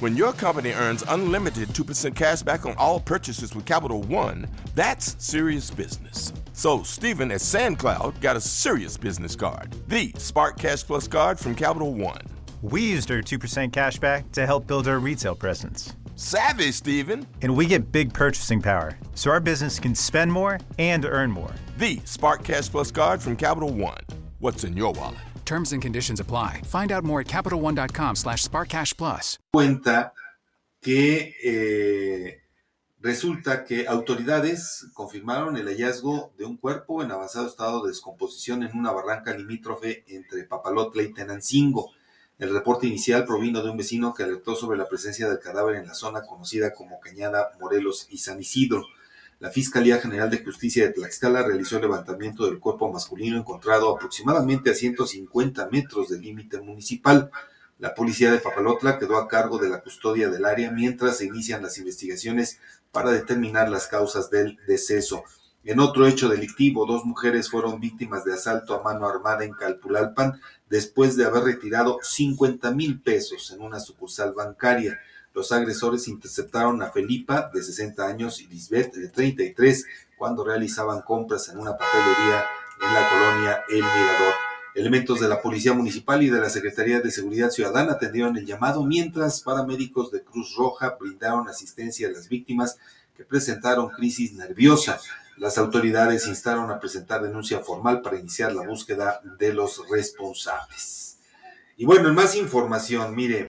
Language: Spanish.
When your company earns unlimited 2% cash back on all purchases with Capital One, that's serious business. So Stephen at SandCloud got a serious business card, the Spark Cash Plus card from Capital One. We used our 2% cash back to help build our retail presence. Savvy, Stephen. And we get big purchasing power, so our business can spend more and earn more. The Spark Cash Plus card from Capital One. What's in your wallet? Terms and conditions apply. Find out more at CapitalOne.com/SparkCashPlus. Cuenta que resulta que autoridades confirmaron el hallazgo de un cuerpo en avanzado estado de descomposición en una barranca limítrofe entre Papalotla y Tenancingo. El reporte inicial provino de un vecino que alertó sobre la presencia del cadáver en la zona conocida como Cañada, Morelos y San Isidro. La Fiscalía General de Justicia de Tlaxcala realizó el levantamiento del cuerpo masculino encontrado aproximadamente a 150 metros del límite municipal. La policía de Papalotla quedó a cargo de la custodia del área mientras se inician las investigaciones para determinar las causas del deceso. En otro hecho delictivo, 2 mujeres fueron víctimas de asalto a mano armada en Calpulalpan después de haber retirado 50,000 pesos en una sucursal bancaria. Los agresores interceptaron a Felipa, de 60 años, y Lisbeth, de 33, cuando realizaban compras en una papelería en la colonia El Mirador. Elementos de la Policía Municipal y de la Secretaría de Seguridad Ciudadana atendieron el llamado, mientras paramédicos de Cruz Roja brindaron asistencia a las víctimas que presentaron crisis nerviosa. Las autoridades instaron a presentar denuncia formal para iniciar la búsqueda de los responsables. Y bueno, en más información, mire,